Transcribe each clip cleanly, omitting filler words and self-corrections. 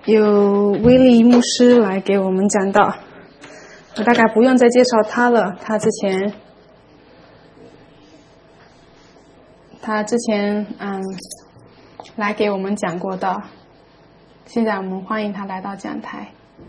有威利牧师来给我们讲道，我大概不用再介绍他了，他之前来给我们讲过道，现在我们欢迎他来到讲台。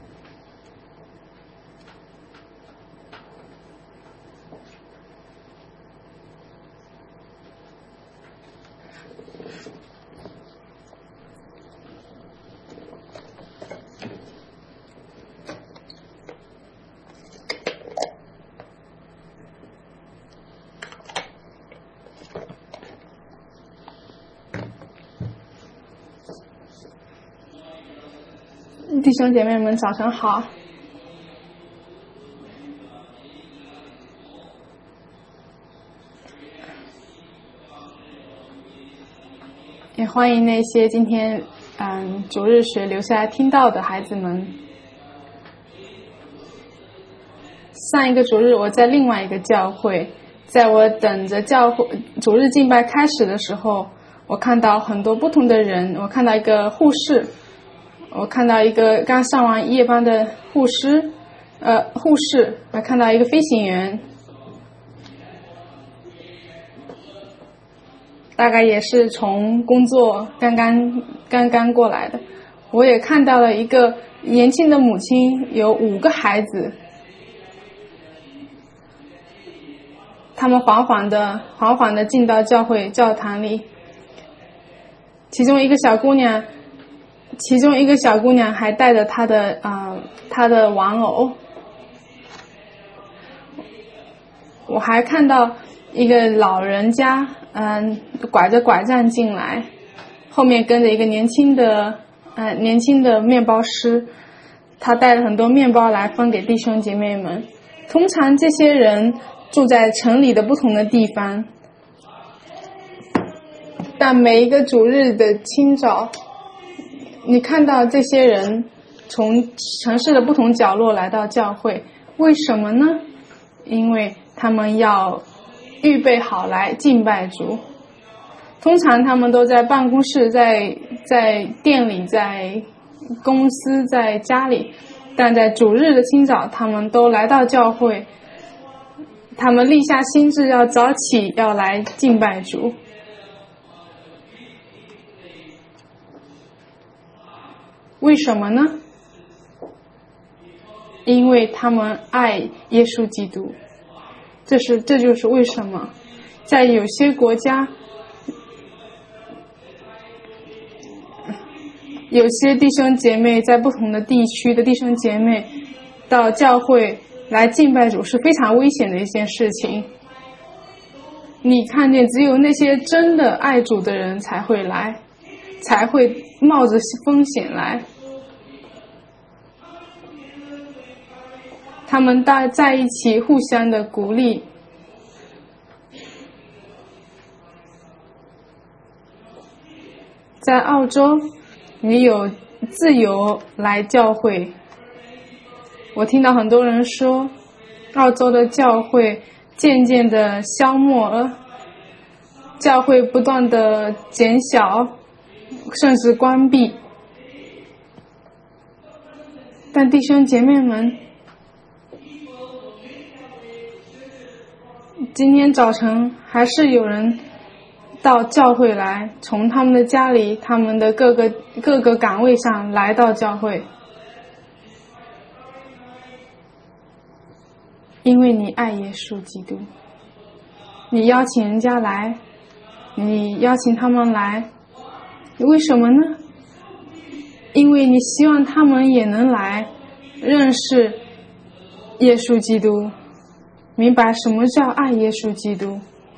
弟兄姐妹们，早晨好！也欢迎那些今天主日学留下来听到的孩子们。上一个主日我在另外一个教会，在我等着主日敬拜开始的时候，我看到很多不同的人，我看到一个护士，我看到一个刚上完夜班的护士，还看到一个飞行员，大概也是从工作刚刚过来的。我也看到了一个年轻的母亲，有5个孩子，他们缓缓的进到教堂里，其中一个小姑娘还带着她的玩偶。我还看到一个老人家拐着拐杖进来，后面跟着一个年轻的面包师，他带了很多面包来分给弟兄姐妹们。通常这些人住在城里的不同的地方，但每一个主日的清早，你看到这些人从城市的不同角落来到教会，为什么呢？因为他们要预备好来敬拜主。通常他们都在办公室，在店里，在公司，在家里，但在主日的清早，他们都来到教会，他们立下心志要早起，要来敬拜主。为什么呢？因为他们爱耶稣基督，这就是为什么。在有些国家，有些弟兄姐妹在不同的地区的弟兄姐妹到教会来敬拜主是非常危险的一件事情。你看见只有那些真的爱主的人才会来，才会冒着风险来。他们在一起互相的鼓励。在澳洲，你有自由来教会。我听到很多人说，澳洲的教会渐渐的消没了，教会不断的减小，甚至关闭。但弟兄姐妹们，今天早晨还是有人到教会来，从他们的家里，他们的各个岗位上来到教会。因为你爱耶稣基督，你邀请人家来，你邀请他们来，为什么呢？因为你希望他们也能来认识耶稣基督，明白什么叫爱耶稣基督。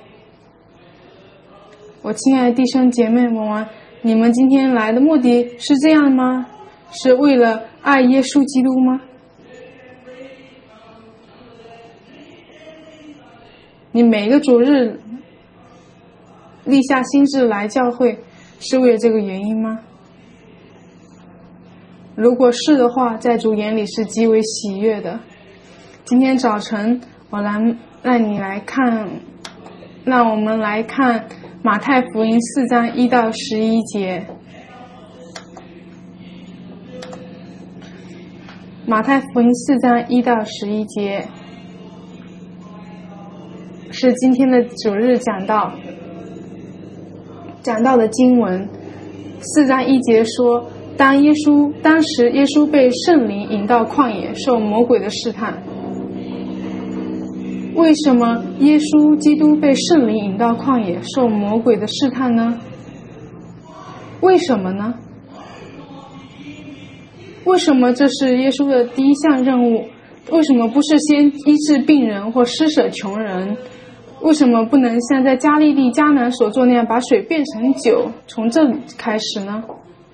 我亲爱的弟兄姐妹们，你们今天来的目的是这样吗？是为了爱耶稣基督吗？你每个主日立下心志来教会，是为了这个原因吗？如果是的话，在主眼里是极为喜悦的。今天早晨我让我们来看马太福音4章1到11节。 马太福音4章1到11节是今天的主日讲到的经文。4章1节说，当时耶稣被圣灵引到旷野，受魔鬼的试探。为什么耶稣基督被圣灵引到旷野，受魔鬼的试探呢？为什么呢？为什么这是耶稣的第一项任务？为什么不是先医治病人或施舍穷人？为什么不能像在加利利迦南所做那样，把水变成酒，从这里开始呢？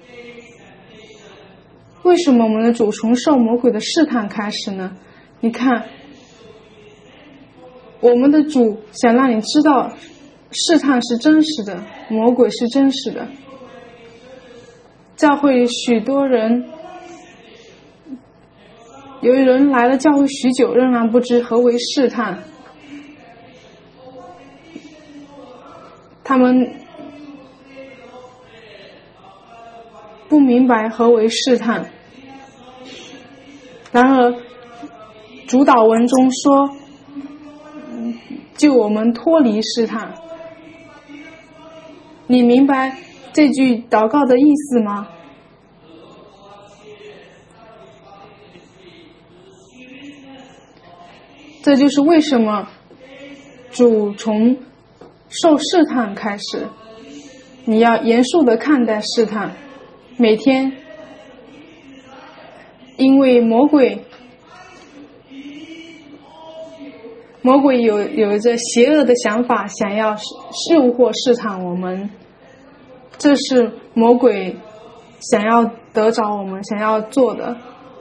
为什么我们的主从受魔鬼的试探开始呢？你看，我们的主想让你知道，试探是真实的，魔鬼是真实的。教会许多人，有人来了教会许久，仍然不知何为试探。他们不明白何为试探。然而主祷文中说，救我们脱离试探。你明白这句祷告的意思吗？这就是为什么主从受试探开始，你要严肃地看待试探，每天，因为魔鬼有着邪恶的想法，想要诱惑试探我们，这是魔鬼想要得着我们，想要做的。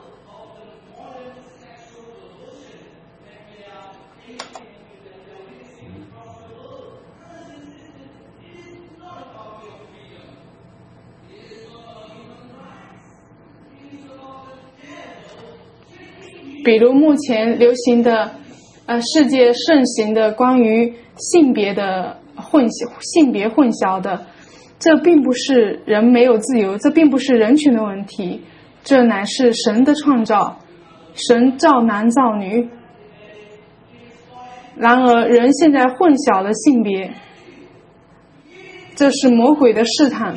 比如目前流行的世界盛行的关于性别混淆的，这并不是人没有自由，这并不是人群的问题，这乃是神的创造，神造男造女。然而人现在混淆了性别，这是魔鬼的试探。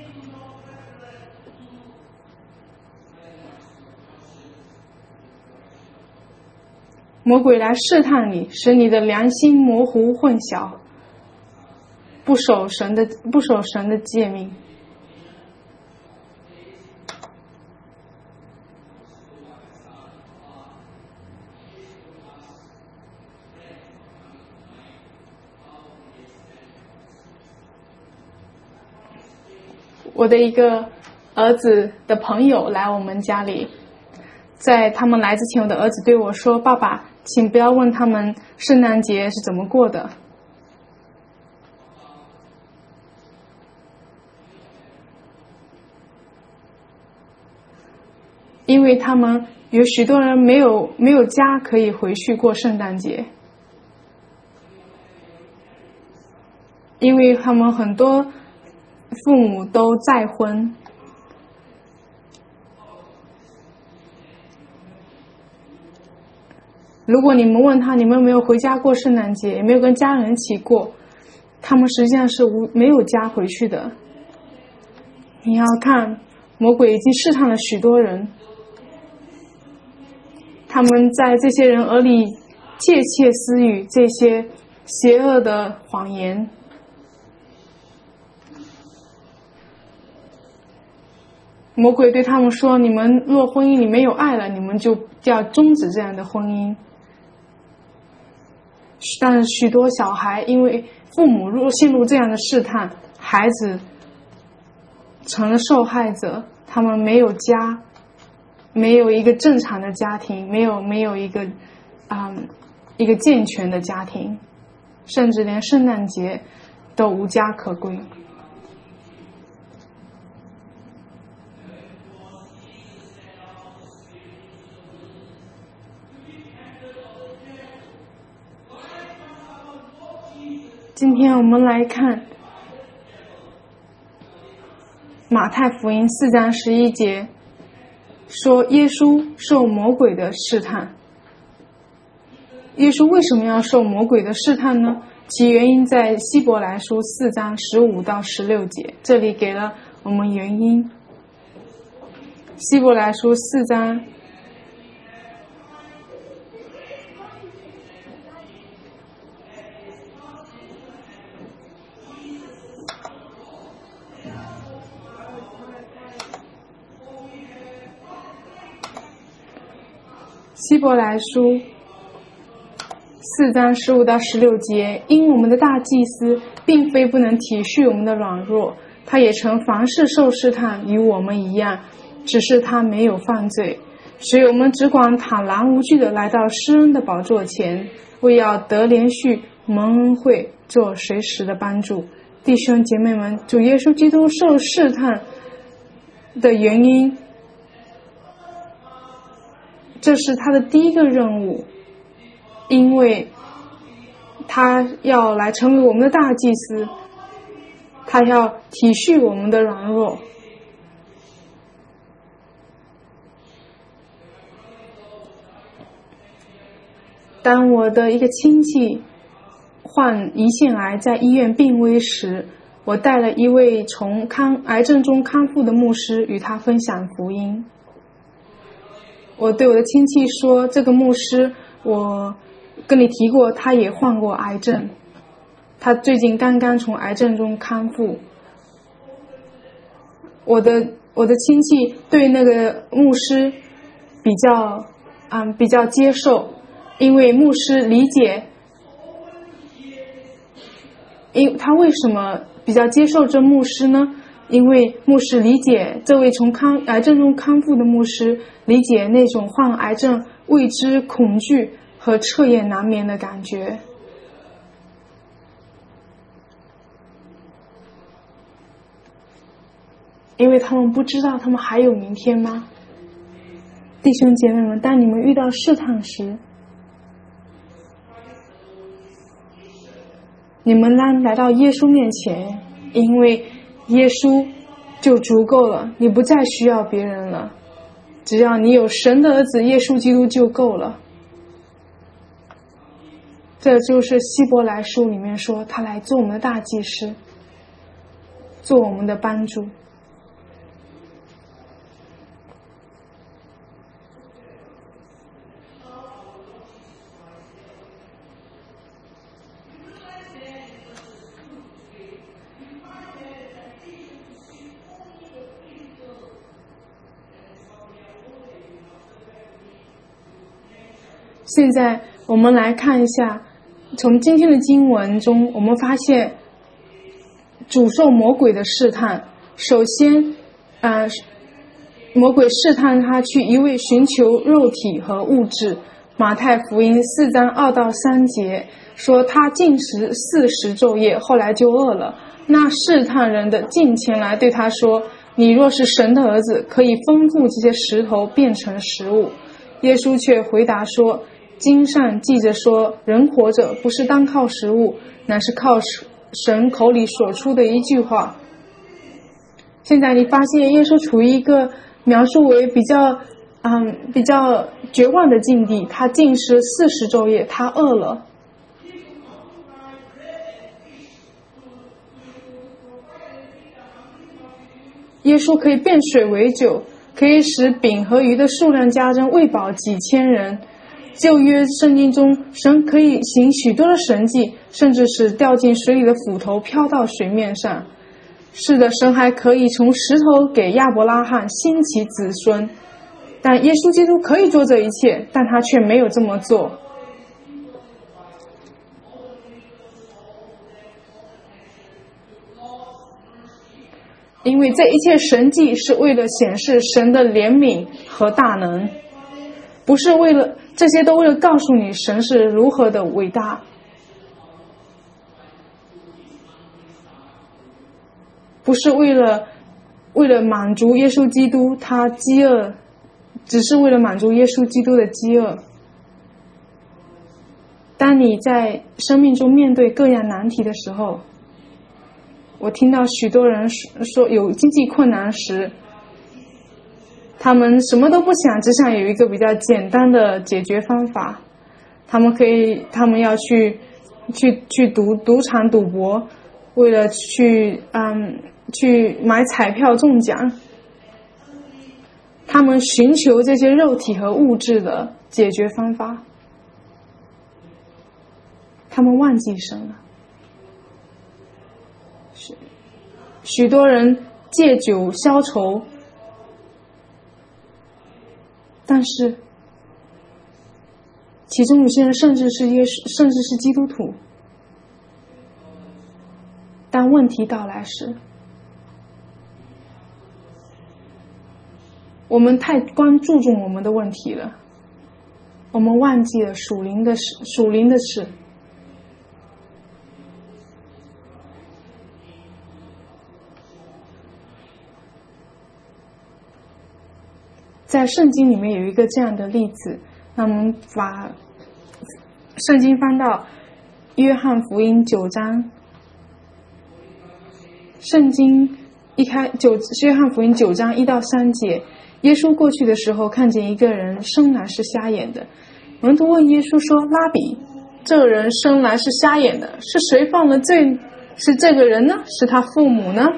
魔鬼来试探你，使你的良心模糊混淆，不守神的诫命。我的一个儿子的朋友来我们家里，在他们来之前，我的儿子对我说，爸爸，请不要问他们圣诞节是怎么过的。因为他们有许多人没有家可以回去过圣诞节，因为他们很多父母都再婚。如果你们问他，你们有没有回家过圣诞节，有没有跟家人一起过，他们实际上是没有家回去的。你要看，魔鬼已经试探了许多人，他们在这些人耳里窃窃私语这些邪恶的谎言。魔鬼对他们说，你们若婚姻里没有爱了，你们就要终止这样的婚姻。但是许多小孩因为父母若陷入这样的试探，孩子成了受害者，他们没有家，没有一个正常的家庭，没有一个健全的家庭，甚至连圣诞节都无家可归。今天我们来看马太福音4章11节， 说耶稣受魔鬼的试探。耶稣为什么要受魔鬼的试探呢？其原因在希伯来书4章15到16节，这里给了我们原因。希伯来书4章希伯来书4章15到16节，因我们的大祭司并非不能体恤我们的软弱，他也曾凡事受试探，与我们一样，只是他没有犯罪。所以我们只管坦然无惧地来到施恩的宝座前，为要得连续蒙恩惠，做随时的帮助。弟兄姐妹们，主耶稣基督受试探的原因，这是他的第一个任务，因为他要来成为我们的大祭司，他要体恤我们的软弱。当我的一个亲戚患胰腺癌在医院病危时，我带了一位从癌症中康复的牧师与他分享福音。我对我的亲戚说，这个牧师我跟你提过，他也患过癌症，他最近刚刚从癌症中康复。我的亲戚对那个牧师比较接受，因为牧师理解，他为什么比较接受这牧师呢？因为牧师理解这位从癌症中康复的牧师，理解那种患癌症未知、恐惧和彻夜难眠的感觉。因为他们不知道他们还有明天吗？弟兄姐妹们，当你们遇到试探时，你们来到耶稣面前，因为耶稣就足够了，你不再需要别人了，只要你有神的儿子耶稣基督就够了。这就是希伯来书里面说，他来做我们的大祭司，做我们的帮助。现在我们来看一下，从今天的经文中，我们发现主受魔鬼的试探。首先，魔鬼试探他去一味寻求肉体和物质。马太福音4章2到3节说，他禁食40昼夜，后来就饿了。那试探人的近前来对他说，你若是神的儿子，可以吩咐这些石头变成食物。耶稣却回答说，经上记着说，人活着不是单靠食物，乃是靠神口里所出的一句话。现在你发现耶稣处于一个描述为比较绝望的境地，他禁食40昼夜，他饿了。耶稣可以变水为酒，可以使饼和鱼的数量加增，喂饱几千人。旧约圣经中，神可以行许多的神迹，甚至使掉进水里的斧头飘到水面上。是的，神还可以从石头给亚伯拉罕兴起子孙。但耶稣基督可以做这一切，但他却没有这么做。因为这一切神迹是为了显示神的怜悯和大能，不是为了这些都为了告诉你神是如何的伟大，不是为了满足耶稣基督他饥饿，只是为了满足耶稣基督的饥饿。当你在生命中面对各样难题的时候，我听到许多人说有经济困难时， 他们什么都不想，只想有一个比较简单的解决方法。他们要去赌场赌博，为了去买彩票中奖。他们寻求这些肉体和物质的解决方法，他们忘记神了。许多人借酒消愁，但是其中有些人甚至是基督徒，当问题到来时，我们太注重我们的问题了，我们忘记了属灵的事。在圣经里面有一个这样的例子，那我们把圣经翻到约翰福音9章。圣经约翰福音9章1到3节，耶稣过去的时候，看见一个人生来是瞎眼的。门徒问耶稣说：“拉比，这个人生来是瞎眼的，是谁犯了罪？是这个人呢？是他父母呢？”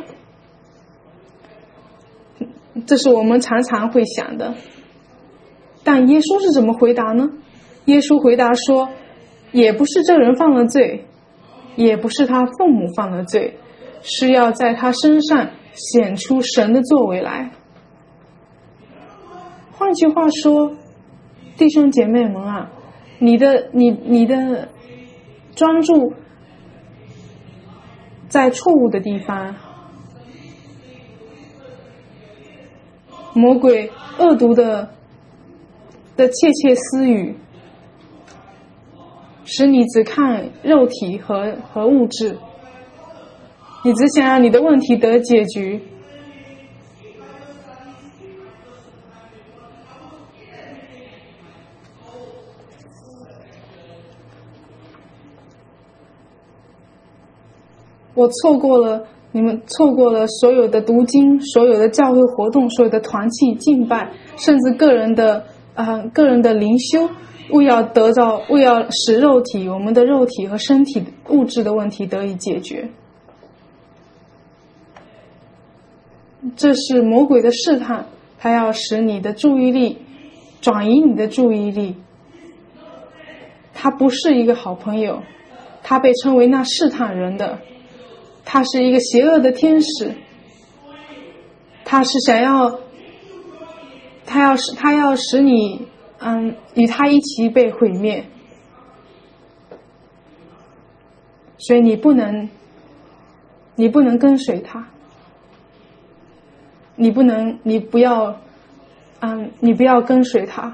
这是我们常常会想的。但耶稣是怎么回答呢？耶稣回答说：“也不是这人犯了罪，也不是他父母犯了罪，是要在他身上显出神的作为来。”换句话说，弟兄姐妹们啊，你的专注在错误的地方，魔鬼恶毒的窃窃私语，使你只看肉体和物质，你只想让你的问题得解决。你们错过了所有的读经，所有的教会活动，所有的团契敬拜，甚至个人的灵修，为要使我们的肉体和身体物质的问题得以解决。这是魔鬼的试探，他要使你的注意力转移你的注意力。他不是一个好朋友，他被称为那试探人的，他是一个邪恶的天使，他要使你与他一起被毁灭。所以你不能跟随他，你不要跟随他。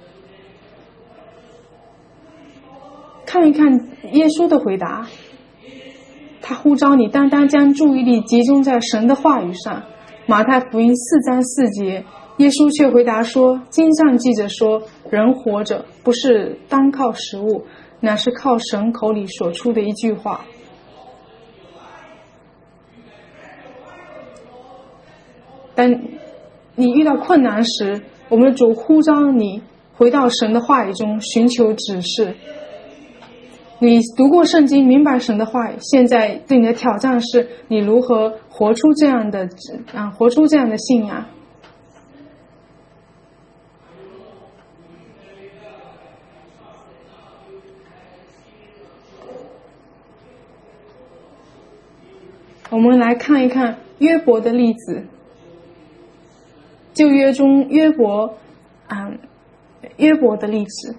看一看耶稣的回答，他呼召你单单将注意力集中在神的话语上。马太福音4章4节，耶稣却回答说：“经上记着说，人活着不是单靠食物，乃是靠神口里所出的一句话。”当你遇到困难时，我们的主呼召你回到神的话语中寻求指示。你读过圣经，明白神的话语，现在对你的挑战是你如何活出这样的信仰。我们来看一看约伯的例子。旧约中约伯的例子。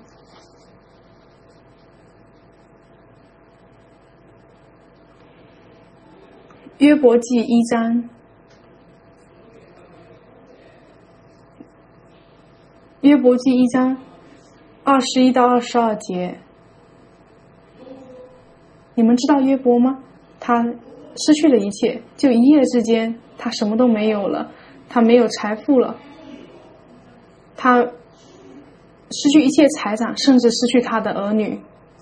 约伯记1章，约伯记1章21到22节。你们知道约伯吗？他失去了一切，就一夜之间他什么都没有了，他没有财富了，他失去一切财产，甚至失去他的儿女。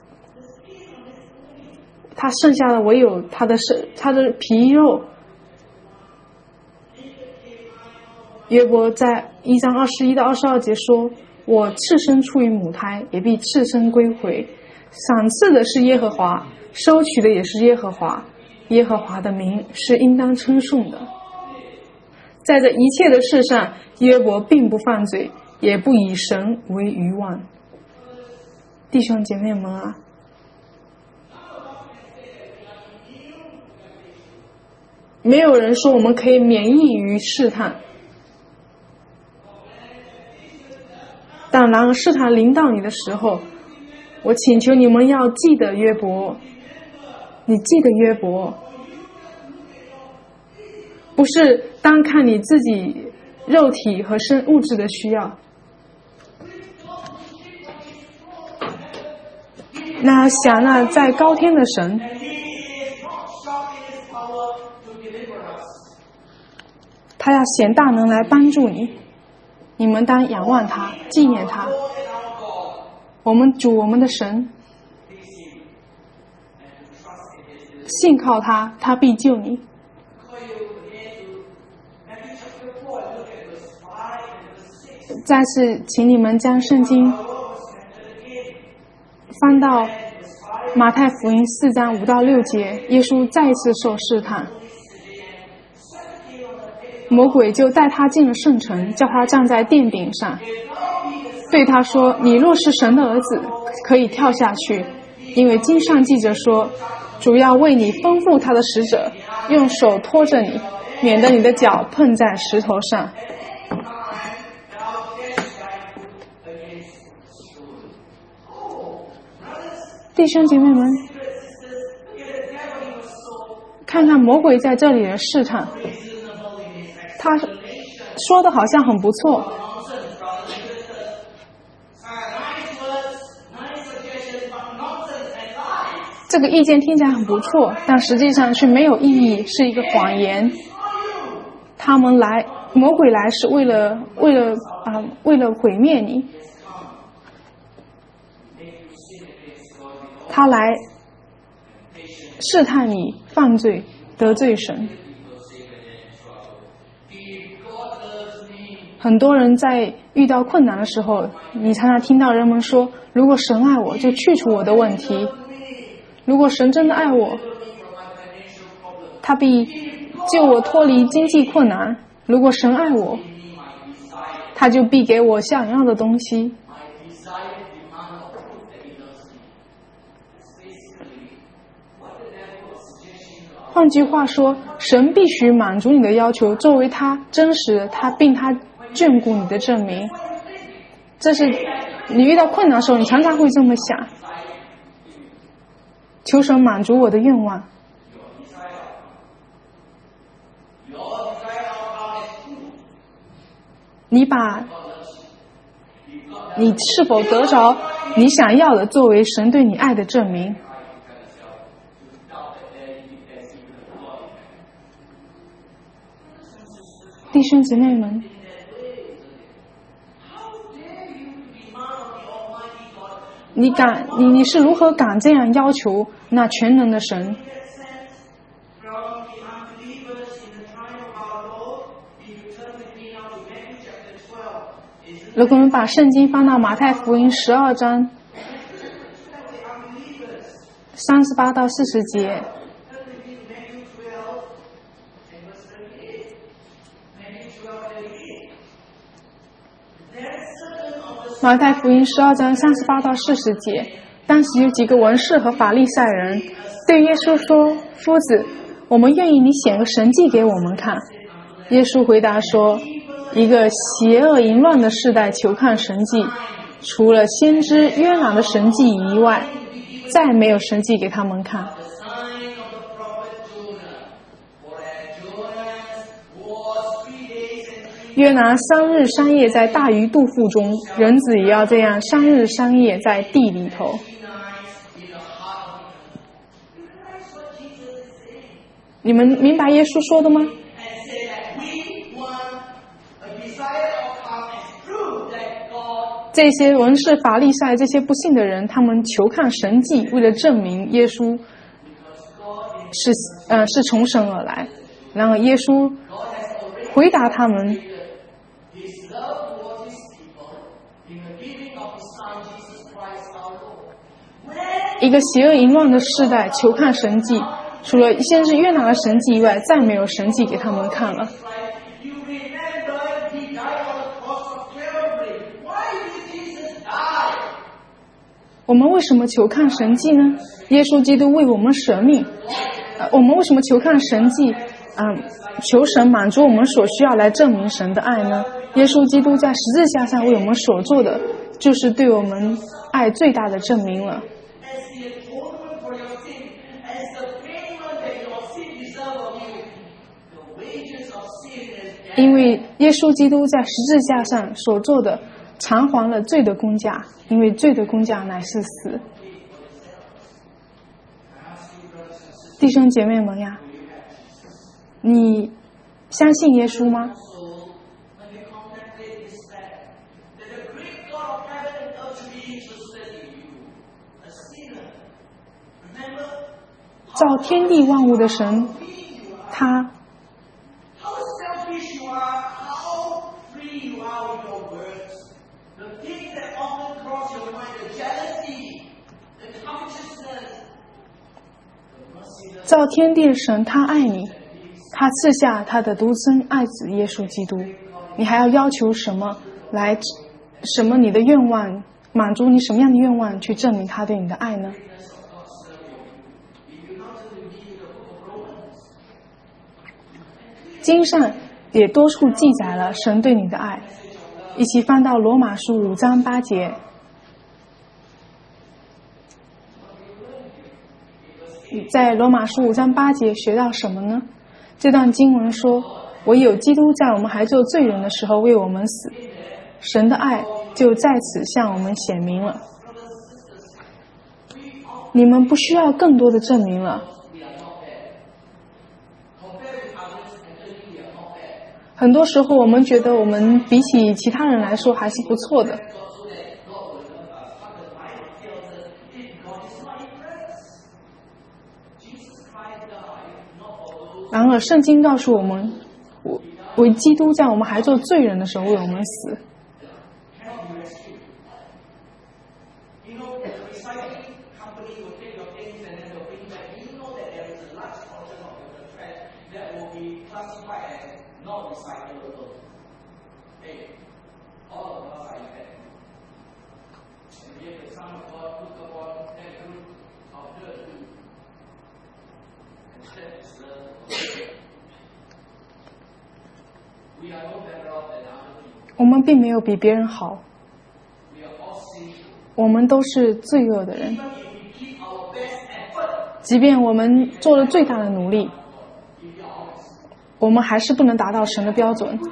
他剩下的唯有他的皮肉。 约伯在1章21到22节说：我赤身出于母胎，也必赤身归回。赏赐的是耶和华，收取的也是耶和华。耶和华的名是应当称颂的。在这一切的事上，约伯并不犯罪，也不以神为愚妄。弟兄姐妹们啊，没有人说我们可以免疫于试探，但然而试探临到你的时候，我请求你们要记得约伯。你记得约伯，不是单看你自己肉体和物质的需要。那想那在高天的神，他要显大能来帮助你，你们当仰望他，纪念他。我们主，我们的神，信靠他，他必救你。再次请你们将圣经翻到马太福音4章5到6节，耶稣再一次受试探，魔鬼就带他进了圣城，叫他站在殿顶上，对他说：你若是神的儿子，可以跳下去，因为经上记着说，主要为你吩咐他的使者，用手托着你，免得你的脚碰在石头上。弟兄姐妹们，看看魔鬼在这里的试探，他说的好像很不错，这个意见听起来很不错，但实际上却没有意义，是一个谎言。魔鬼来是为了毁灭你，他来试探你犯罪得罪神。很多人在遇到困难的时候，你常常听到人们说，如果神爱我，就去除我的问题。如果神真的爱我，他必救我脱离经济困难。如果神爱我，他就必给我想要的东西。换句话说，神必须满足你的要求，作为他真实的他眷顾你的证明。这是你遇到困难的时候，你常常会这么想，求神满足我的愿望。你是否得着你想要的作为神对你爱的证明？弟兄姊妹们，你是如何敢这样要求那全能的神？如果我们把圣经翻到马太福音12章38到40节，马太福音12章38到40节，当时有几个文士和法利赛人对耶稣说：夫子，我们愿意你显个神迹给我们看。耶稣回答说：一个邪恶淫乱的世代求看神迹，除了先知约拿的神迹以外，再没有神迹给他们看。约拿3日3夜在大鱼肚腹中，人子也要这样3日3夜在地里头。你们明白耶稣说的吗？这些文士法利赛这些不信的人，他们求看神迹，为了证明耶稣是从神而来。然而耶稣回答他们一个邪恶淫乱的世代求看神迹，除了先知约拿的神迹以外，再没有神迹给他们看了。我们为什么求看神迹呢？耶稣基督为我们舍命。我们为什么求看神迹？求神满足我们所需要来证明神的爱呢？耶稣基督在十字架上为我们所做的，就是对我们爱最大的证明了。因为耶稣基督在十字架上所做的偿还了罪的工价，因为罪的工价乃是死。弟兄姐妹们呀，你相信耶稣吗？造天地万物的神，他造天地的神，他爱你，他赐下他的独生爱子耶稣基督，你还要要求什么来什么你的愿望，满足你什么样的愿望去证明他对你的爱呢？经上也多处记载了神对你的爱，一起翻到罗马书5章8节。在罗马书5章8节学到什么呢？这段经文说，唯有基督在我们还做罪人的时候为我们死，神的爱就在此向我们显明了。你们不需要更多的证明了。很多时候我们觉得我们比起其他人来说还是不错的。然而圣经告诉我们，为基督在我们还做罪人的时候为我们死。我们并没有比别人好，我们都是罪恶的人。即便我们做了最大的努力，我们还是不能达到神的标准。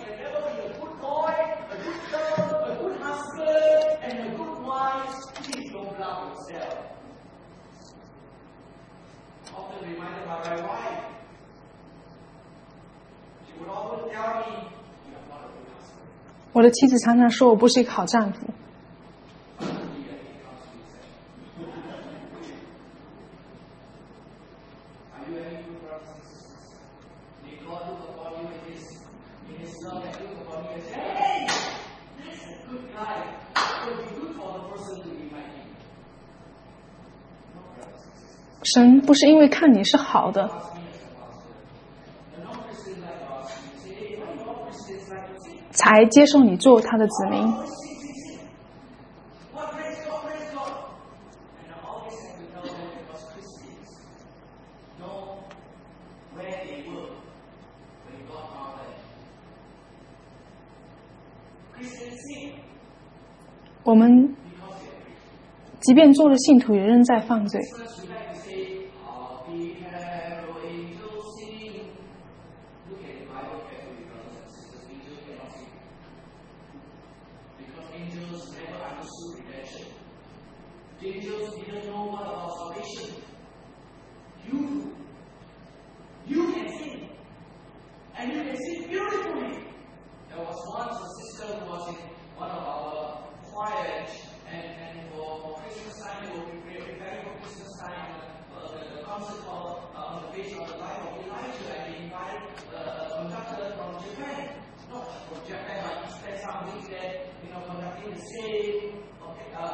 我的妻子常常说我不是一个好丈夫。神不是因为看你是好的，才接受你做他的子民。我们即便做了信徒，也仍在犯罪。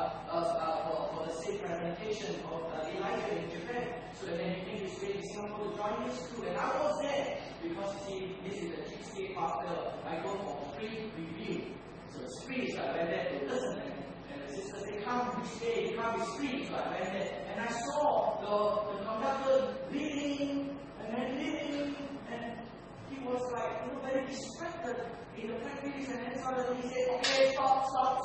for the safe presentation of Elijah in Japan. So then he came this way to Singapore to join his crew, and I was there because see, this is a cheapskate pastor. I go for free review, so it's free. So I went there to listen, and the sister said, "Come, we stay, come, it's free." So I went there, and I saw the conductor leading, and he was like very distracted in the practice, and then suddenly he said, "Okay, stop.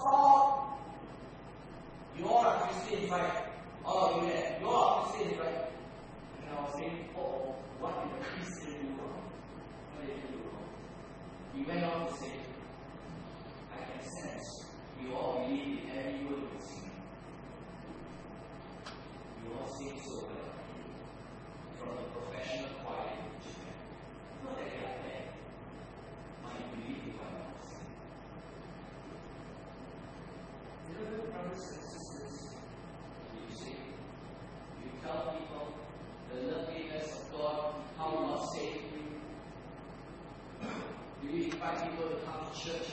You all are Christians, right? All of you there, you all are Christians, right?" And I was saying, "Oh, what did the Christian do wrong? What did they do wrong?" He went on to say, "I can sense you all believe in every word you sing. You all sing so well from the professional choir in Japan. Not that they are bad, but you believe in what you sing." Beloved brothers and sisters, you see, you tell people the loveliness of God, how God saved you. Do you invite people to come to church?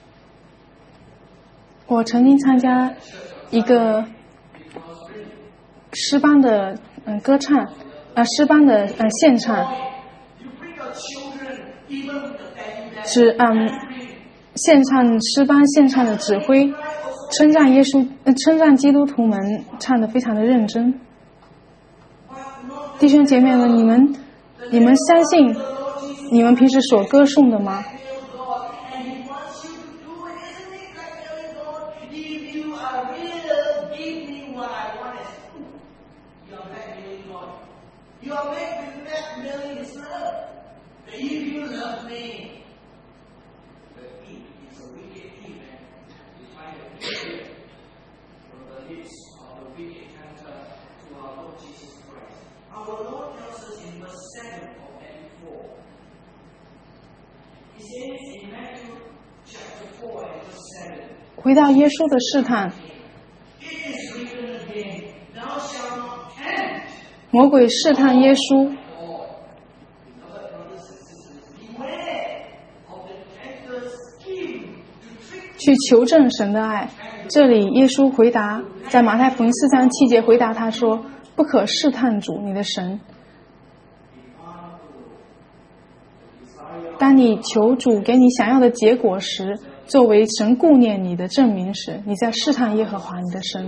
我曾经参加一个诗班的歌唱，诗班的献唱，是献唱诗班献唱的指挥，称赞耶稣，称赞基督徒们唱得非常的认真。弟兄姐妹们，你们相信你们平时所歌颂的吗？回到耶稣的试探，魔鬼试探耶稣，去求证神的爱。这里耶稣回答，在马太福音4章7节回答他说：“不可试探主你的神。”当你求主给你想要的结果时，作为神顾念你的证明时，你在试探耶和华你的神。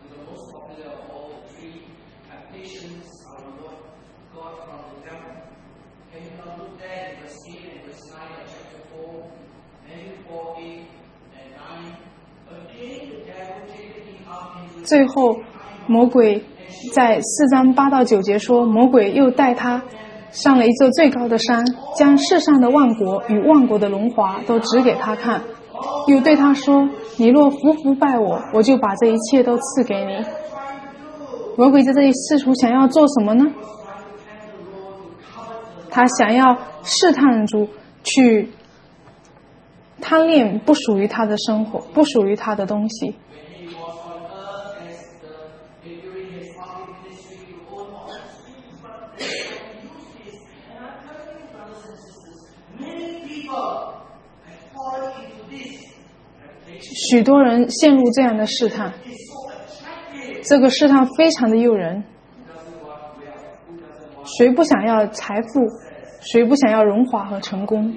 最后，魔鬼在4章8到9节说，魔鬼又带他上了一座最高的山，将世上的万国与万国的荣华都指给他看，又对他说：“你若服拜我，我就把这一切都赐给你。”魔鬼在这里试图想要做什么呢？他想要试探主，去贪恋不属于他的生活，不属于他的东西。许多人陷入这样的试探，这个试探非常的诱人。谁不想要财富？谁不想要荣华和成功？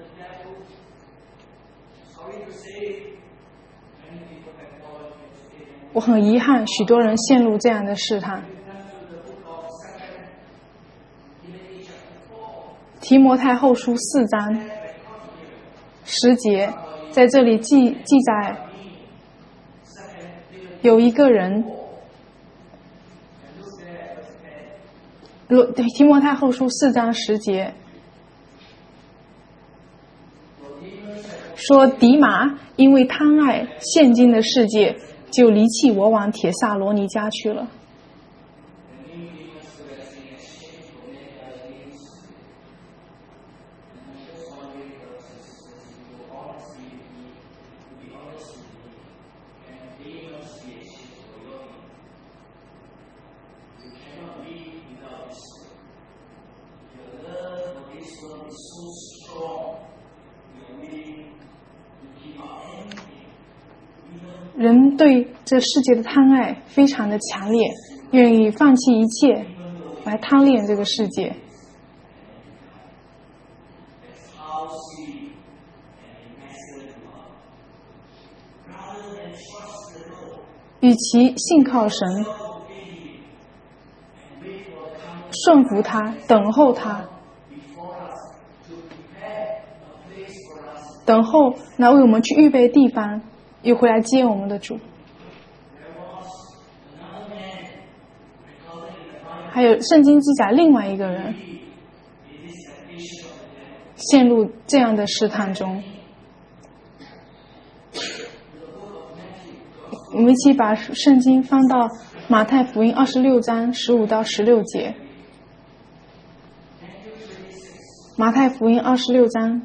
我很遗憾，许多人陷入这样的试探。提摩太后书4章10节，在这里记载，有一个人，提摩太后书4章10节说，迪马因为贪爱现今的世界，就离弃我往帖撒罗尼迦去了。 人对这世界的贪爱非常的强烈，愿意放弃一切来贪恋这个世界。与其信靠神，顺服他，等候他，等候来为我们去预备地方，又回来接我们的主。还有圣经记载另外一个人陷入这样的试探中。我们一起把圣经翻到马太福音26章15到16节。马太福音26章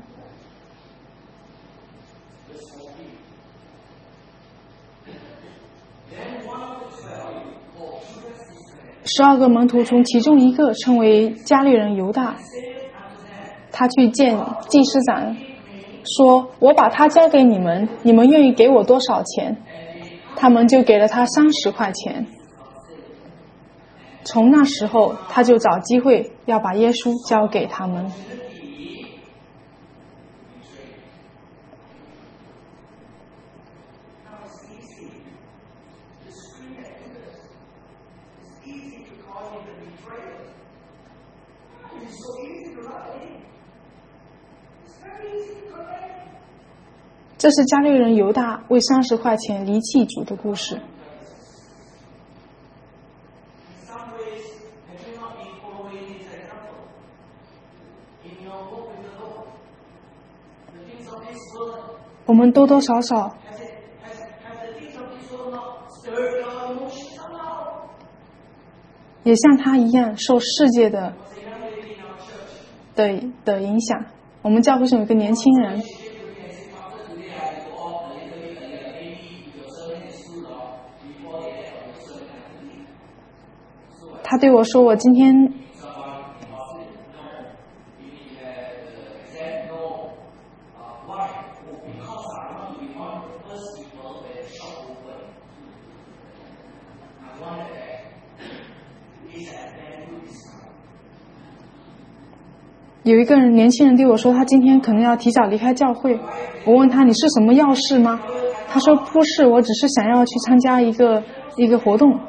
12个门徒中，其中一个称为加利人犹大，他去见祭司长，说：“我把他交给你们，你们愿意给我多少钱？”他们就给了他30块钱。从那时候，他就找机会要把耶稣交给他们。这是加利人犹大为30块钱离弃主的故事。我们多多少少也像他一样受世界的影响。我们教会上有一个年轻人，他对我说：“我今天有一个年轻人对我说，他今天可能要提早离开教会。我问他：你是什么要事吗？他说：不是，我只是想要去参加一个活动。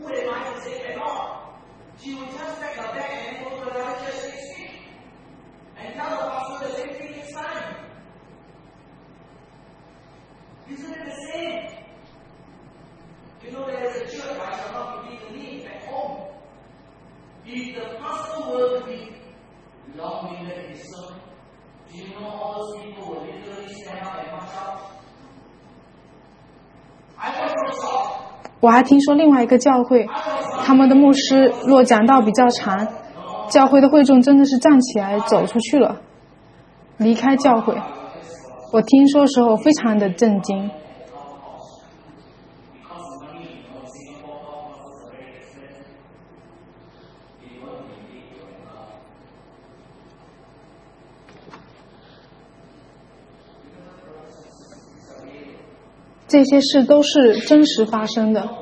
我还听说另外一个教会，他们的牧师若讲道比较长，教会的会众真的是站起来走出去了，离开教会。我听说的时候非常的震惊。这些事都是真实发生的。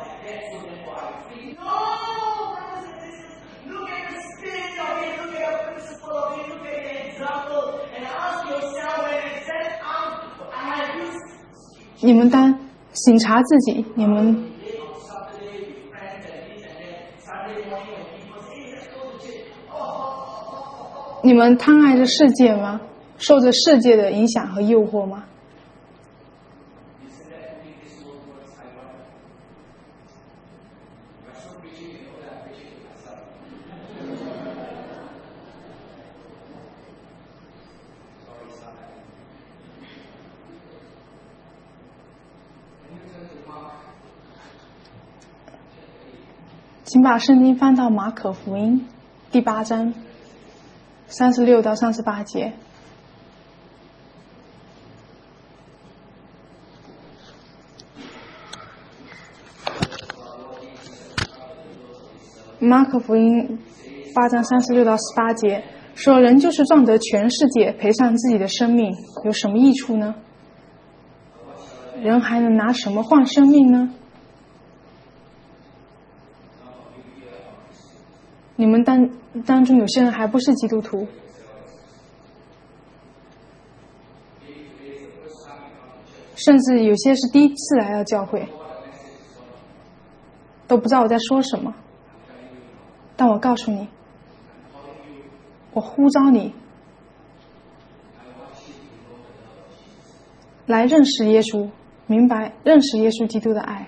你们当省察自己，你们贪爱着世界吗？受着世界的影响和诱惑吗？请把圣经翻到马可福音第8章36到38节。马可福音8章36到18节说：人就是赚得全世界，赔上自己的生命，有什么益处呢？ 人还能拿什么换生命呢？你们当中有些人还不是基督徒，甚至有些是第一次来到教会，都不知道我在说什么。但我告诉你，我呼召你来认识耶稣，明白认识耶稣基督的爱。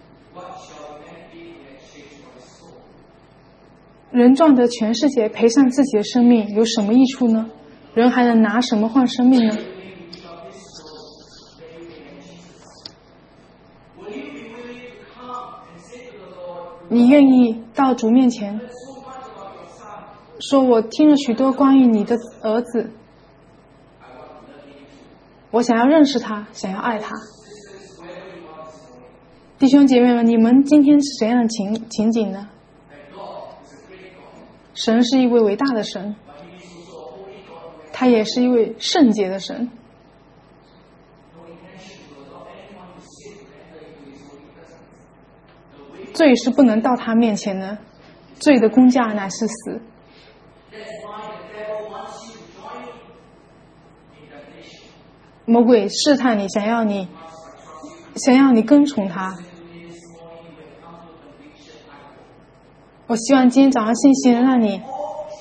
人赚得全世界，赔上自己的生命，有什么益处呢？人还能拿什么换生命呢？你愿意到主面前，说我听了许多关于你的儿子，我想要认识他，想要爱他。弟兄姐妹们，你们今天是怎样的情景呢？神是一位伟大的神，他也是一位圣洁的神。罪是不能到他面前的，罪的工价乃是死。魔鬼试探你，想要你跟从他。我希望今天早上信息能让你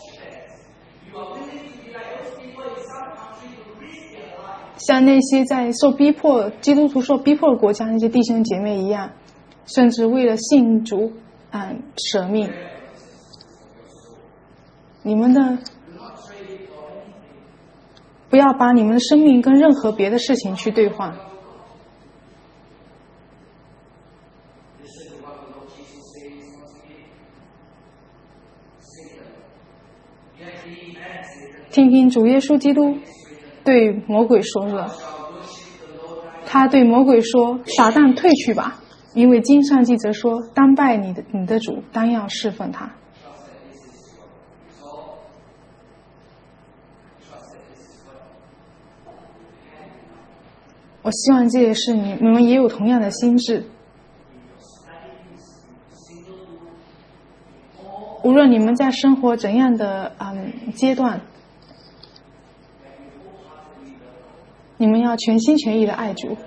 像那些在受逼迫基督徒受逼迫的国家那些弟兄姐妹一样，甚至为了信主舍命。你们的不要把你们的生命跟任何别的事情去兑换。听听主耶稣基督对魔鬼说了，他对魔鬼说：“撒旦退去吧，因为经上记着说，当拜你的主，当要侍奉他。”我希望这也是你们也有同样的心智。无论你们在生活怎样的阶段，你们要全心全意的爱主。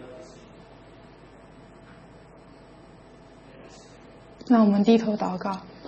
让我们低头祷告。